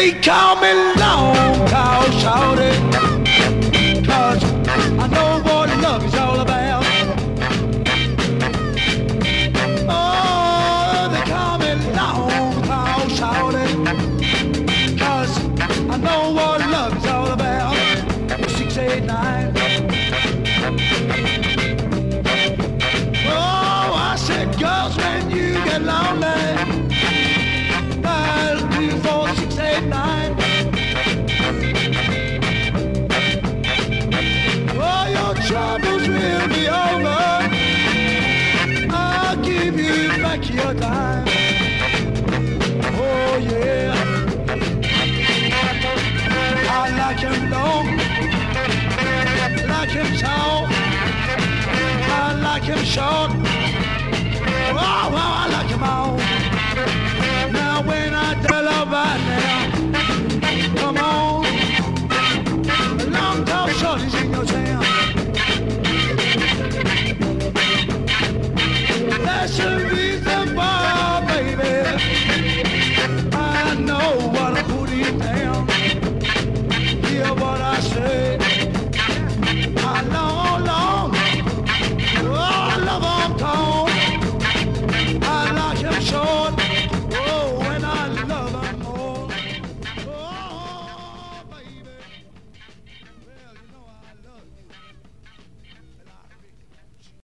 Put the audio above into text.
They call me long tall shorty, 'cause I know what love is all about. Oh, they call me long tall shorty, 'cause I know what love is all about. 689. Oh, I said, girls, when you get lonely, dial 24689. Oh, your troubles will be over. I'll give you back your time. Oh, yeah. I like him long, like him tall, I like him short. Oh, I like him all. Now when I tell about now, come on, long tall shorties in your town. That's the reason why, baby, I know what I'm putting down.